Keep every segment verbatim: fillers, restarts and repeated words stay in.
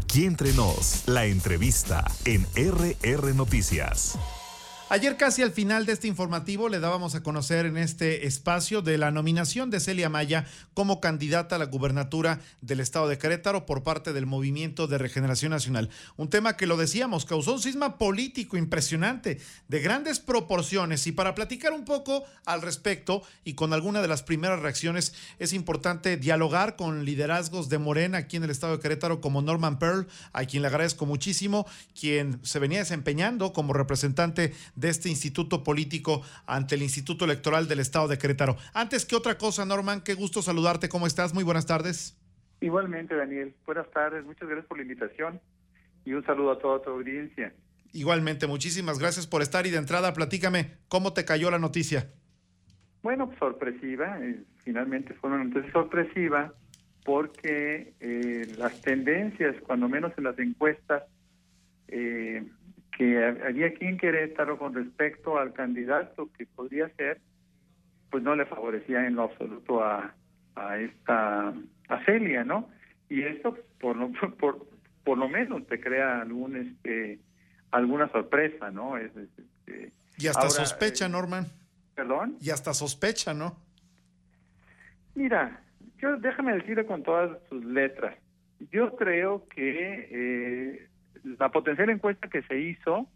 Aquí entre nos, la entrevista en R R Noticias. Ayer, casi al final de este informativo, le dábamos a conocer en este espacio de la nominación de Celia Maya como candidata a la gubernatura del estado de Querétaro por parte del Movimiento de Regeneración Nacional. Un tema que, lo decíamos, causó un cisma político impresionante, de grandes proporciones. Y para platicar un poco al respecto y con alguna de las primeras reacciones, es importante dialogar con liderazgos de Morena aquí en el estado de Querétaro, como Norman Pearl, a quien le agradezco muchísimo, quien se venía desempeñando como representante de este instituto político ante el Instituto Electoral del estado de Querétaro. Antes que otra cosa, Norman, qué gusto saludarte. ¿Cómo estás? Muy buenas tardes. Igualmente, Daniel. Buenas tardes. Muchas gracias por la invitación y un saludo a toda tu audiencia. Igualmente, muchísimas gracias por estar. Y de entrada, platícame, ¿cómo te cayó la noticia? Bueno, pues sorpresiva. Eh, finalmente fue una noticia sorpresiva porque eh, las tendencias, cuando menos en las encuestas, eh, que había aquí en Querétaro con respecto al candidato que podría ser, pues no le favorecía en lo absoluto a, a esta a Celia, ¿no? Y esto por lo por por lo menos te crea algún este alguna sorpresa, ¿no? Es, es, este, y hasta ahora, sospecha, eh, Norman. ¿Perdón? Y hasta sospecha, ¿no? Mira, yo déjame decirle con todas sus letras. Yo creo que eh, la potencial encuesta que se hizo,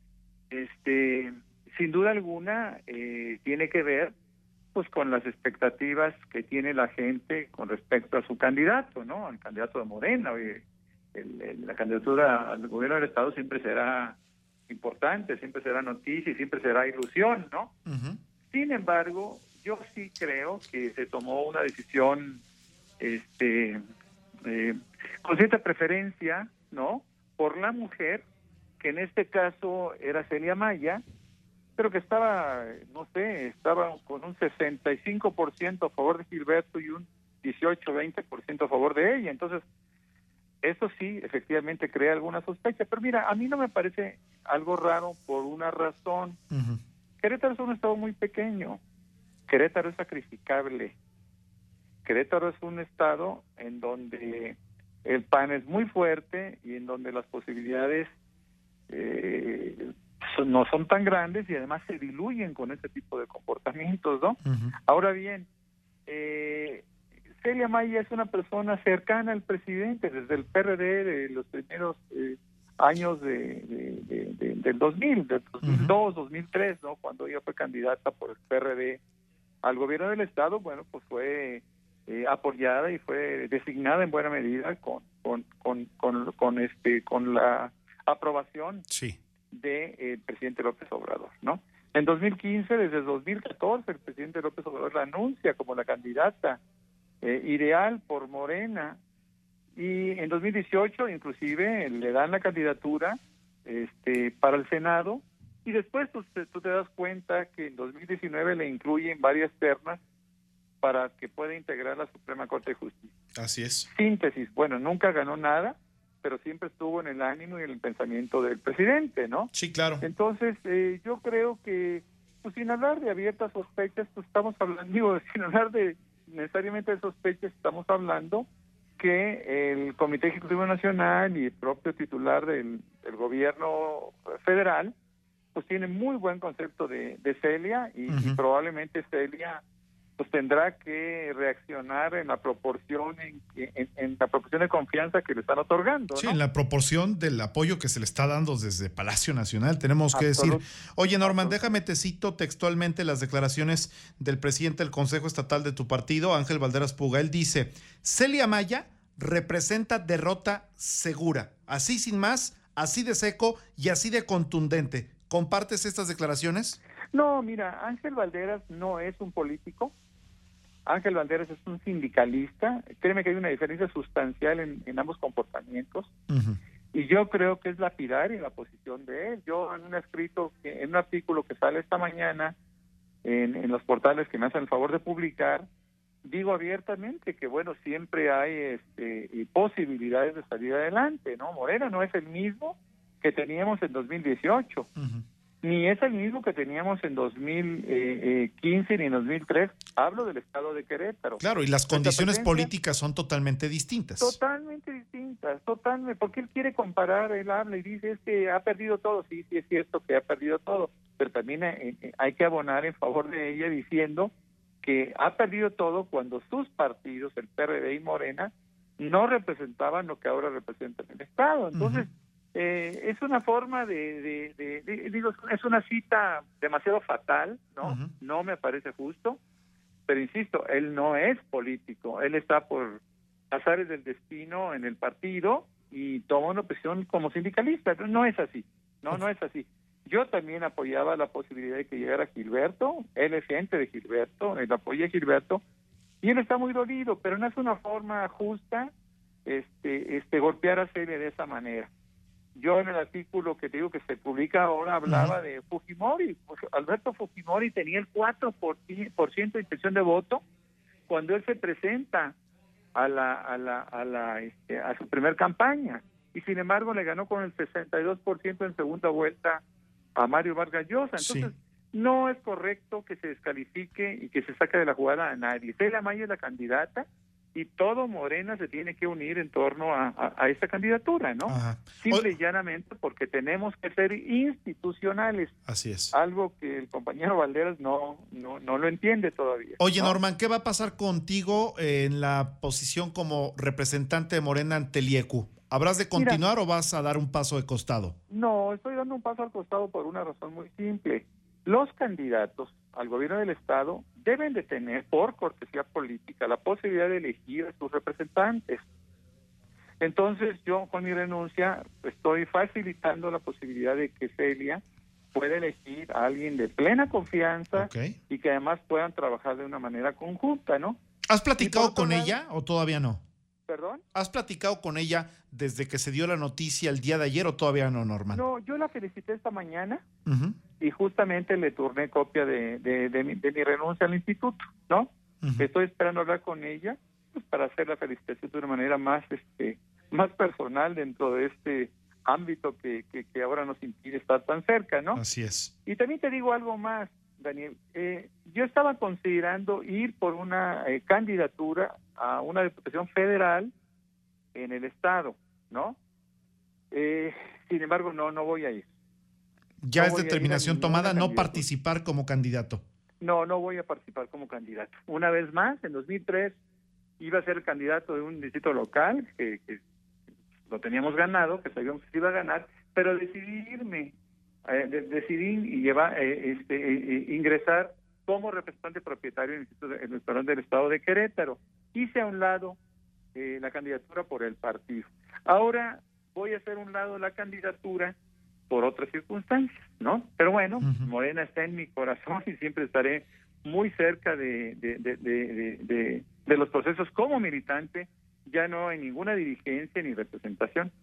este, sin duda alguna, eh, tiene que ver, pues, con las expectativas que tiene la gente con respecto a su candidato, ¿no? Al candidato de Morena. Oye, el, el, la candidatura al gobierno del estado siempre será importante, siempre será noticia y siempre será ilusión, ¿no? Uh-huh. Sin embargo, yo sí creo que se tomó una decisión, este, eh, con cierta preferencia, ¿no?, por la mujer, que en este caso era Celia Maya, pero que estaba, no sé, estaba con un sesenta y cinco por ciento a favor de Gilberto y un dieciocho, veinte por ciento a favor de ella. Entonces, eso sí, efectivamente crea alguna sospecha. Pero mira, a mí no me parece algo raro por una razón. Uh-huh. Querétaro es un estado muy pequeño. Querétaro es sacrificable. Querétaro es un estado en donde el P A N es muy fuerte y en donde las posibilidades eh, son, no son tan grandes y además se diluyen con este tipo de comportamientos, ¿no? Uh-huh. Ahora bien, eh, Celia Maya es una persona cercana al presidente desde el P R D de los primeros eh, años de, de, de, de, del dos mil, del dos mil dos, uh-huh. dos mil tres, ¿no? Cuando ella fue candidata por el P R D al gobierno del estado, bueno, pues fue Eh, apoyada y fue designada en buena medida con con con con, con este con la aprobación sí. del de, eh, presidente López Obrador, ¿no? En dos mil quince, desde el dos mil catorce, el presidente López Obrador la anuncia como la candidata eh, ideal por Morena, y en dos mil dieciocho inclusive le dan la candidatura este para el Senado, y después tú, tú te das cuenta que en dos mil diecinueve le incluyen varias ternas para que pueda integrar la Suprema Corte de Justicia. Así es. Síntesis, bueno, nunca ganó nada, pero siempre estuvo en el ánimo y en el pensamiento del presidente, ¿no? Sí, claro. Entonces, eh, yo creo que, pues sin hablar de abiertas sospechas, pues estamos hablando, digo, sin hablar de necesariamente de sospechas, estamos hablando que el Comité Ejecutivo Nacional y el propio titular del, del gobierno federal, pues tiene muy buen concepto de, de Celia y, uh-huh. y probablemente Celia pues tendrá que reaccionar en la proporción en, en, en la proporción de confianza que le están otorgando, ¿no? Sí, en la proporción del apoyo que se le está dando desde Palacio Nacional, tenemos que Absolut- decir. Oye, Norman, Absolut- déjame te cito textualmente las declaraciones del presidente del Consejo Estatal de tu partido, Ángel Valderas Puga. Él dice: Celia Maya representa derrota segura, así sin más, así de seco y así de contundente. ¿Compartes estas declaraciones? No, mira, Ángel Valderas no es un político. Ángel Valderas es un sindicalista. Créeme que hay una diferencia sustancial en, en ambos comportamientos. Uh-huh. Y yo creo que es lapidaria la posición de él. Yo en un escrito, en un artículo que sale esta mañana en, en los portales que me hacen el favor de publicar, digo abiertamente que, bueno, siempre hay este, posibilidades de salir adelante, ¿no? Morena no es el mismo que teníamos en dos mil dieciocho. Uh-huh. Ni es el mismo que teníamos en dos mil quince ni en dos mil tres. Hablo del estado de Querétaro. Claro, y las condiciones políticas son totalmente distintas. Totalmente distintas. preguntas, totalmente, porque él quiere comparar, él habla y dice, es que ha perdido todo, sí, sí es cierto que ha perdido todo, pero también eh, eh, hay que abonar en favor de ella diciendo que ha perdido todo cuando sus partidos, el P R D y Morena, no representaban lo que ahora representan el Estado. Entonces, uh-huh. eh, es una forma de, de, de, de, digo, es una cita demasiado fatal, ¿no? Uh-huh. No me parece justo, pero insisto, él no es político, él está por azares del destino en el partido y toma una posición como sindicalista. No es así, no, no es así. Yo también apoyaba la posibilidad de que llegara Gilberto, él es gente de Gilberto, él apoya a Gilberto, y él está muy dolido, pero no es una forma justa este, este golpear a Celia de esa manera. Yo en el artículo que te digo que se publica ahora hablaba uh-huh. de Fujimori. Alberto Fujimori tenía el cuatro por ciento de intención de voto cuando él se presenta a la a la a la este, a su primer campaña, y sin embargo le ganó con el sesenta y dos por ciento en segunda vuelta a Mario Vargas Llosa. Entonces, sí. no es correcto que se descalifique y que se saque de la jugada a nadie. Celia Maya es la candidata y todo Morena se tiene que unir en torno a, a, a esa candidatura, ¿no? Ajá. Simple o... y llanamente porque tenemos que ser institucionales. Así es. Algo que el compañero Valderas no, no, no lo entiende todavía. Oye, ¿no? Norman, ¿qué va a pasar contigo en la posición como representante de Morena ante el I E Q? ¿Habrás de continuar Mira, o vas a dar un paso de costado? No, estoy dando un paso al costado por una razón muy simple. Los candidatos al gobierno del Estado deben de tener, por cortesía política, la posibilidad de elegir a sus representantes. Entonces, yo con mi renuncia estoy facilitando la posibilidad de que Celia pueda elegir a alguien de plena confianza okay. y que además puedan trabajar de una manera conjunta, ¿no? ¿Has platicado con lado, ella o todavía no? ¿Perdón? ¿Has platicado con ella desde que se dio la noticia el día de ayer o todavía no, Norman? No, yo la felicité esta mañana uh-huh. y justamente le turné copia de, de, de, mi, de mi renuncia al instituto, ¿no? Uh-huh. Estoy esperando hablar con ella pues, para hacer la felicitación de una manera más este más personal dentro de este ámbito que, que, que ahora nos impide estar tan cerca, ¿no? Así es. Y también te digo algo más, Daniel. Eh, yo estaba considerando ir por una eh, candidatura a una diputación federal en el estado, ¿no? Eh, sin embargo, no, no voy a ir. Ya no es determinación tomada no participar como candidato. No, no voy a participar como candidato. Una vez más, en dos mil tres iba a ser candidato de un distrito local que, que lo teníamos ganado, que sabíamos que se iba a ganar, pero decidí irme, eh, de, decidí y llevar, eh, este, eh, ingresar como representante propietario en el Instituto de, en el Salón del Estado de Querétaro. Hice a un lado eh, la candidatura por el partido. Ahora voy a hacer a un lado la candidatura por otras circunstancias, ¿no? Pero bueno, uh-huh. Morena está en mi corazón y siempre estaré muy cerca de, de, de, de, de, de, de los procesos como militante, ya no hay ninguna dirigencia ni representación.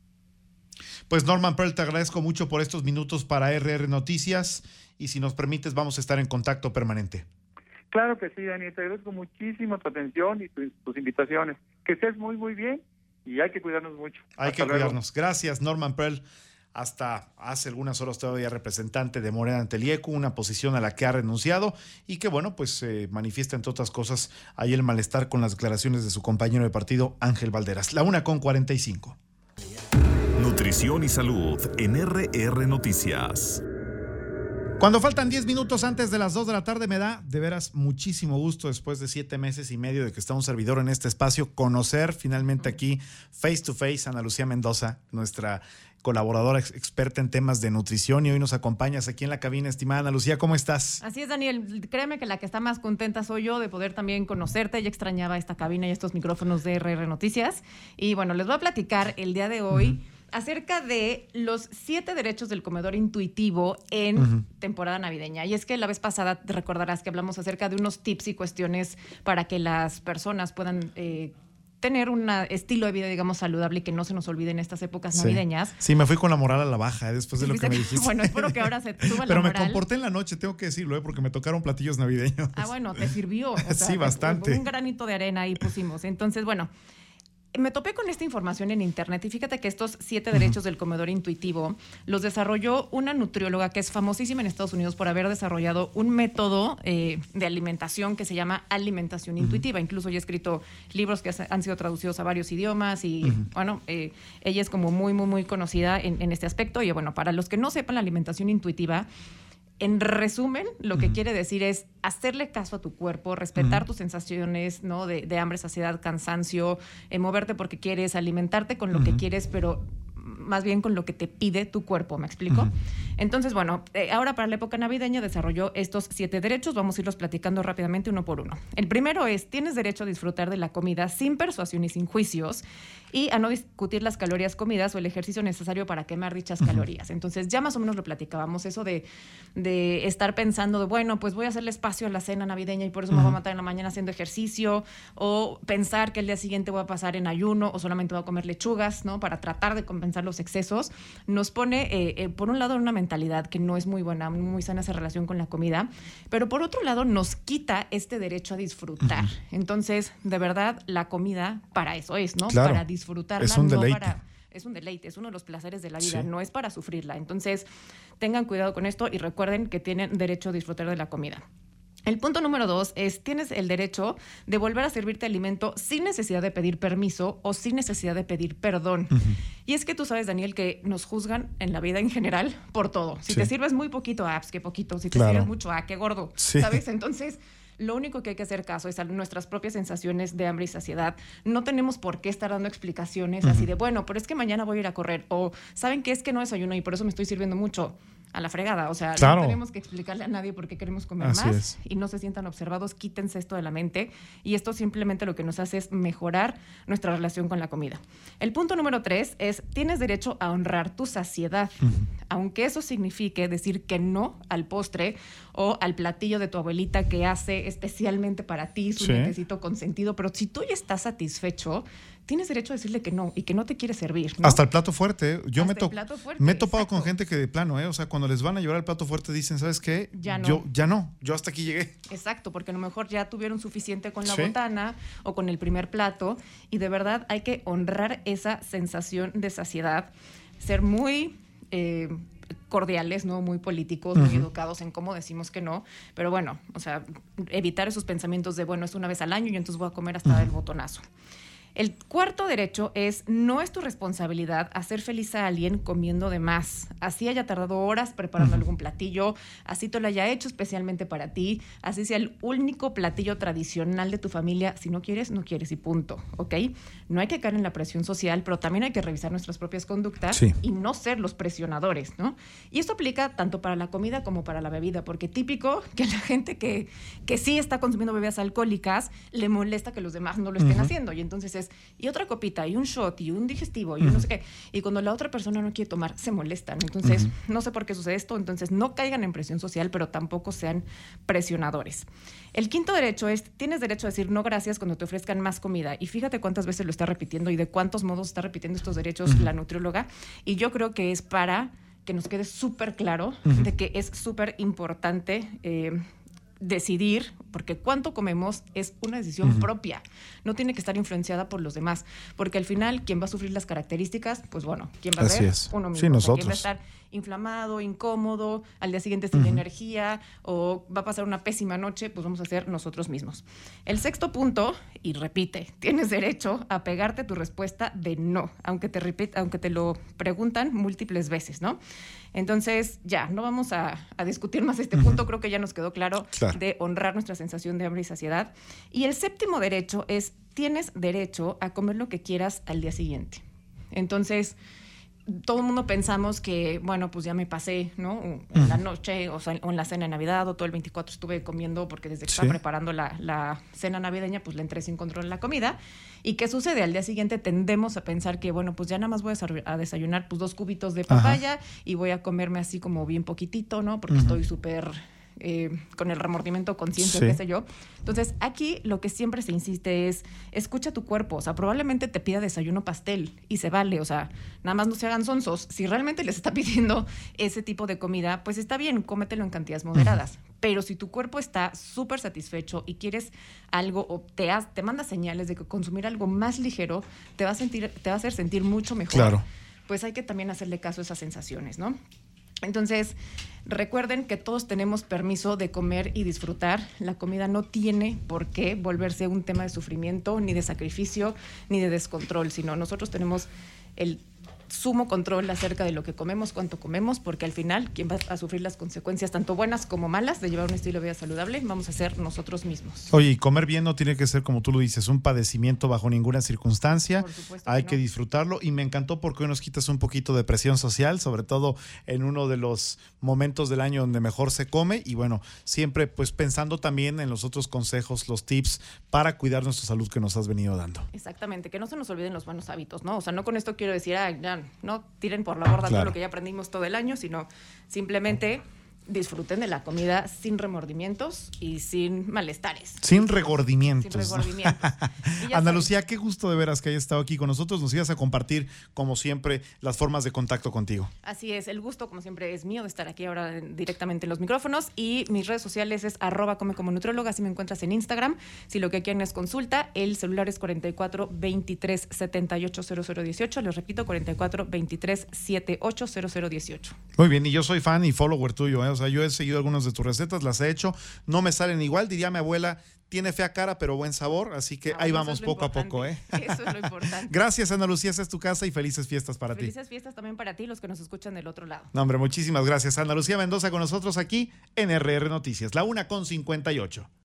Pues Norman Pearl, te agradezco mucho por estos minutos para R R Noticias y si nos permites vamos a estar en contacto permanente. Claro que sí, Daniel, te agradezco muchísimo tu atención y tu, tus invitaciones. Que estés muy, muy bien y hay que cuidarnos mucho. Hay Hasta que luego. cuidarnos. Gracias, Norman Pearl. Hasta hace algunas horas todavía representante de Morena ante el I E Q, una posición a la que ha renunciado y que, bueno, pues eh, manifiesta, entre otras cosas, ahí el malestar con las declaraciones de su compañero de partido, Ángel Valderas. La una con cuarenta y cinco. Nutrición y salud en R R Noticias. Cuando faltan diez minutos antes de las dos de la tarde, me da de veras muchísimo gusto, después de siete meses y medio de que está un servidor en este espacio, conocer finalmente aquí, face to face, a Ana Lucía Mendoza, nuestra colaboradora ex- experta en temas de nutrición, y hoy nos acompañas aquí en la cabina. Estimada Ana Lucía, ¿cómo estás? Así es, Daniel, créeme que la que está más contenta soy yo de poder también conocerte. Ya extrañaba esta cabina y estos micrófonos de R R Noticias. Y bueno, les voy a platicar el día de hoy uh-huh. acerca de los siete derechos del comedor intuitivo en uh-huh. temporada navideña. Y es que la vez pasada te recordarás que hablamos acerca de unos tips y cuestiones para que las personas puedan eh, tener un estilo de vida, digamos, saludable y que no se nos olvide en estas épocas sí. navideñas. Sí, me fui con la moral a la baja, ¿eh? Después de lo que me dijiste. Bueno, espero que ahora se suba la Pero moral. me comporté en la noche, tengo que decirlo, ¿eh? Porque me tocaron platillos navideños. Ah, bueno, te sirvió. O sea, sí, bastante. Un granito de arena ahí pusimos. Entonces, bueno, Me topé con esta información en internet y fíjate que estos siete derechos del comedor intuitivo los desarrolló una nutrióloga que es famosísima en Estados Unidos por haber desarrollado un método eh, de alimentación que se llama alimentación intuitiva. Incluso ya ha escrito libros que han sido traducidos a varios idiomas y uh-huh. bueno, eh, ella es como muy, muy, muy conocida en, en este aspecto. Y bueno, para los que no sepan, la alimentación intuitiva, en resumen, lo que uh-huh. quiere decir es hacerle caso a tu cuerpo, respetar uh-huh. tus sensaciones, ¿no? De, de hambre, saciedad, cansancio, eh, moverte porque quieres, alimentarte con lo uh-huh. que quieres, pero más bien con lo que te pide tu cuerpo, ¿me explico? Uh-huh. Entonces, bueno, eh, ahora para la época navideña desarrolló estos siete derechos, vamos a irlos platicando rápidamente uno por uno. El primero es, tienes derecho a disfrutar de la comida sin persuasión y sin juicios y a no discutir las calorías comidas o el ejercicio necesario para quemar dichas uh-huh. calorías. Entonces, ya más o menos lo platicábamos, eso de, de estar pensando de, bueno, pues voy a hacerle espacio a la cena navideña y por eso uh-huh. me voy a matar en la mañana haciendo ejercicio, o pensar que el día siguiente voy a pasar en ayuno o solamente voy a comer lechugas, ¿no? Para tratar de compensar los excesos, nos pone, eh, eh, por un lado, en una mentalidad que no es muy buena, muy sana esa relación con la comida, pero por otro lado nos quita este derecho a disfrutar. Uh-huh. Entonces, de verdad, la comida para eso es, ¿no? Claro, para disfrutarla, es un no deleite. para... Es un deleite, es uno de los placeres de la vida, sí. no es para sufrirla. Entonces, tengan cuidado con esto y recuerden que tienen derecho a disfrutar de la comida. El punto número dos es, tienes el derecho de volver a servirte alimento sin necesidad de pedir permiso o sin necesidad de pedir perdón. Uh-huh. Y es que tú sabes, Daniel, que nos juzgan en la vida en general por todo. Si sí. te sirves muy poquito, ah, pues qué poquito. Si te claro. sirves mucho, ah, qué gordo. Sí. ¿Sabes? Entonces, lo único que hay que hacer caso es a nuestras propias sensaciones de hambre y saciedad. No tenemos por qué estar dando explicaciones uh-huh. así de, bueno, pero es que mañana voy a ir a correr. O, ¿saben qué? Es que no desayuno y por eso me estoy sirviendo mucho. A la fregada, o sea, claro. no tenemos que explicarle a nadie por qué queremos comer Así más es. Y no se sientan observados, quítense esto de la mente y esto simplemente lo que nos hace es mejorar nuestra relación con la comida. El punto número tres es, tienes derecho a honrar tu saciedad, uh-huh. aunque eso signifique decir que no al postre o al platillo de tu abuelita que hace especialmente para ti, su sí. necesito consentido, pero si tú ya estás satisfecho, tienes derecho a decirle que no y que no te quiere servir, ¿no? Hasta el plato fuerte. Yo Hasta me, to- el plato fuerte, me he topado exacto. con gente que de plano, ¿eh? O sea, cuando les van a llevar el plato fuerte dicen, ¿sabes qué? Ya no. Yo ya no, yo hasta aquí llegué. Exacto, porque a lo mejor ya tuvieron suficiente con la sí. botana o con el primer plato y de verdad hay que honrar esa sensación de saciedad, ser muy... Eh, cordiales, ¿no? Muy políticos, uh-huh. muy educados en cómo decimos que no, pero bueno, o sea, evitar esos pensamientos de, bueno, es una vez al año y entonces voy a comer hasta uh-huh. el botonazo. El cuarto derecho es, no es tu responsabilidad hacer feliz a alguien comiendo de más. Así haya tardado horas preparando uh-huh. algún platillo, así te lo haya hecho especialmente para ti, así sea el único platillo tradicional de tu familia. Si no quieres, no quieres y punto, ¿ok? No hay que caer en la presión social, pero también hay que revisar nuestras propias conductas sí. y no ser los presionadores, ¿no? Y esto aplica tanto para la comida como para la bebida, porque típico que a la gente que, que sí está consumiendo bebidas alcohólicas le molesta que los demás no lo estén uh-huh. haciendo, y entonces es y otra copita, y un shot, y un digestivo, y uh-huh. no sé qué. Y cuando la otra persona no quiere tomar, se molestan. Entonces, uh-huh. no sé por qué sucede esto. Entonces, no caigan en presión social, pero tampoco sean presionadores. El quinto derecho es, tienes derecho a decir no gracias cuando te ofrezcan más comida. Y fíjate cuántas veces lo está repitiendo y de cuántos modos está repitiendo estos derechos uh-huh. la nutrióloga. Y yo creo que es para que nos quede súper claro uh-huh. de que es súper importante eh, decidir, porque cuánto comemos es una decisión uh-huh. propia, no tiene que estar influenciada por los demás, porque al final quien va a sufrir las características, pues bueno, ¿quién va a Así ver? es. Uno mismo. Sí, nosotros. O sea, ¿quién va a estar inflamado, incómodo, al día siguiente sin uh-huh. energía, o va a pasar una pésima noche? Pues vamos a ser nosotros mismos. El sexto punto, y repite, tienes derecho a pegarte tu respuesta de no, aunque te repita, aunque te lo preguntan múltiples veces, ¿no? Entonces, ya, no vamos a, a discutir más este punto, uh-huh. creo que ya nos quedó claro, claro de honrar nuestra sensación de hambre y saciedad. Y el séptimo derecho es, tienes derecho a comer lo que quieras al día siguiente. Entonces, todo el mundo pensamos que, bueno, pues ya me pasé, ¿no? En uh-huh. la noche, o, sea, o en la cena de Navidad, o todo el veinticuatro estuve comiendo, porque desde que ¿Sí? estaba preparando la, la cena navideña, pues le entré sin control en la comida. ¿Y qué sucede? Al día siguiente tendemos a pensar que, bueno, pues ya nada más voy a desayunar pues dos cubitos de papaya Ajá. y voy a comerme así como bien poquitito, ¿no? Porque uh-huh. estoy súper... Eh, con el remordimiento, conciencia, sí. qué sé yo. Entonces, aquí lo que siempre se insiste es, escucha tu cuerpo. O sea, probablemente te pida desayuno pastel y se vale. O sea, nada más no se hagan sonsos. Si realmente les está pidiendo ese tipo de comida, pues está bien, cómetelo en cantidades moderadas. Uh-huh. Pero si tu cuerpo está súper satisfecho y quieres algo o te, has, te manda señales de que consumir algo más ligero te va a sentir, te va a hacer sentir mucho mejor, claro, pues hay que también hacerle caso a esas sensaciones, ¿no? Entonces, recuerden que todos tenemos permiso de comer y disfrutar. La comida no tiene por qué volverse un tema de sufrimiento, ni de sacrificio, ni de descontrol, sino nosotros tenemos el sumo control acerca de lo que comemos, cuánto comemos, porque al final quien va a sufrir las consecuencias tanto buenas como malas de llevar un estilo de vida saludable vamos a ser nosotros mismos. Oye, y comer bien no tiene que ser, como tú lo dices, un padecimiento bajo ninguna circunstancia. Por supuesto Hay que que no. disfrutarlo, y me encantó porque hoy nos quitas un poquito de presión social, sobre todo en uno de los momentos del año donde mejor se come, y bueno, siempre pues pensando también en los otros consejos, los tips para cuidar nuestra salud que nos has venido dando. Exactamente, que no se nos olviden los buenos hábitos, ¿no? O sea, no con esto quiero decir, ah, ya, no tiren por la borda Claro. todo lo que ya aprendimos todo el año, sino simplemente disfruten de la comida sin remordimientos y sin malestares. Sin regordimientos. Sin regordimientos. Y ya Ana saben, Lucía, qué gusto de veras que hayas estado aquí con nosotros. Nos ibas a compartir, como siempre, las formas de contacto contigo. así es, el gusto, como siempre, es mío de estar aquí ahora en- directamente en los micrófonos, y mis redes sociales es arroba come como nutrióloga, así me encuentras en Instagram. Si lo que quieren es consulta, el celular es cuarenta y cuatro, veintitrés, setenta y ocho, cero cero dieciocho. Les repito, cuarenta y cuatro, veintitrés, setenta y ocho, cero cero dieciocho. Muy bien, y yo soy fan y follower tuyo, ¿eh? O sea, yo he seguido algunas de tus recetas, las he hecho, no me salen igual, diría mi abuela, tiene fea cara, pero buen sabor, así que Ah, ahí bueno, vamos eso es lo poco a poco, ¿eh? importante. Eso es lo importante. Gracias, Ana Lucía, esa es tu casa y felices fiestas para ti. Felices fiestas también para ti, los que nos escuchan del otro lado. No, hombre, muchísimas gracias. Ana Lucía Mendoza con nosotros aquí en R R Noticias, la una con cincuenta y ocho.